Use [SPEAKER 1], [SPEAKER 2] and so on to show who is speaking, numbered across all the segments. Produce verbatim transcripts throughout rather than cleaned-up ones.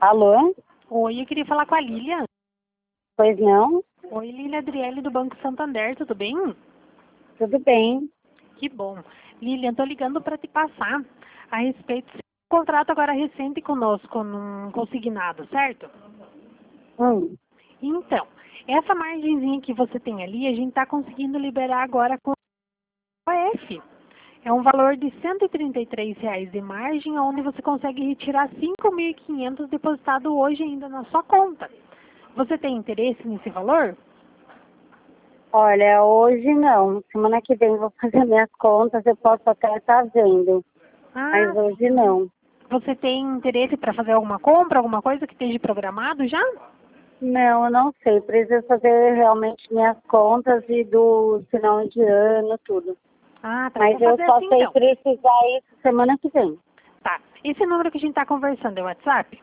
[SPEAKER 1] Alô?
[SPEAKER 2] Oi, eu queria falar com a Lilian.
[SPEAKER 1] Pois não?
[SPEAKER 2] Oi, Lilian Adriele do Banco Santander, tudo bem?
[SPEAKER 1] Tudo bem.
[SPEAKER 2] Que bom. Lilian, tô ligando para te passar a respeito do seu contrato agora recente conosco, num consignado, certo?
[SPEAKER 1] Hum.
[SPEAKER 2] Então, essa margenzinha que você tem ali, a gente está conseguindo liberar agora com o O F. É um valor de cento e trinta e três reais de margem, onde você consegue retirar cinco mil e quinhentos depositado hoje ainda na sua conta. Você tem interesse nesse valor?
[SPEAKER 1] Olha, hoje não. Semana que vem eu vou fazer minhas contas, eu posso até estar vendo. Mas
[SPEAKER 2] Ah,
[SPEAKER 1] hoje não.
[SPEAKER 2] você tem interesse para fazer alguma compra, alguma coisa que esteja programado já?
[SPEAKER 1] Não, eu não sei. Preciso fazer realmente minhas contas e do final de ano, tudo.
[SPEAKER 2] Ah, tá.
[SPEAKER 1] Mas
[SPEAKER 2] Vou
[SPEAKER 1] eu
[SPEAKER 2] fazer
[SPEAKER 1] só
[SPEAKER 2] assim
[SPEAKER 1] sei
[SPEAKER 2] então.
[SPEAKER 1] precisar isso semana que vem.
[SPEAKER 2] Tá. Esse número que a gente está conversando é o WhatsApp?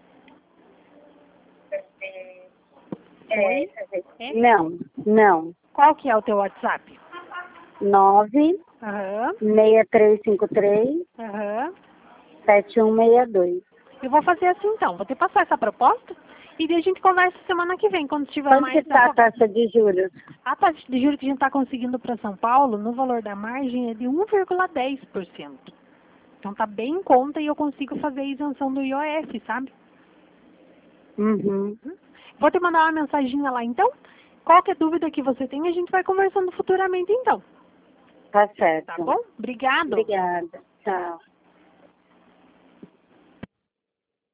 [SPEAKER 2] Oi? É?
[SPEAKER 1] Não, não.
[SPEAKER 2] Qual que é o teu WhatsApp?
[SPEAKER 1] Nove
[SPEAKER 2] Aham,
[SPEAKER 1] seis três cinco três
[SPEAKER 2] aham.
[SPEAKER 1] sete um seis dois.
[SPEAKER 2] Eu vou fazer assim então. Vou te passar essa proposta e daí a gente conversa semana que vem, quando tiver
[SPEAKER 1] Quanto que
[SPEAKER 2] mais...
[SPEAKER 1] está a taxa de juros?
[SPEAKER 2] A taxa de juros que a gente está conseguindo para São Paulo, no valor da margem, é de um vírgula dez por cento. Então tá bem em conta e eu consigo fazer a isenção do I O F, sabe?
[SPEAKER 1] Uhum.
[SPEAKER 2] Vou te mandar uma mensaginha lá então. Qualquer dúvida que você tenha, a gente vai conversando futuramente então.
[SPEAKER 1] Tá certo.
[SPEAKER 2] Tá bom? Obrigado.
[SPEAKER 1] Obrigada. Tchau.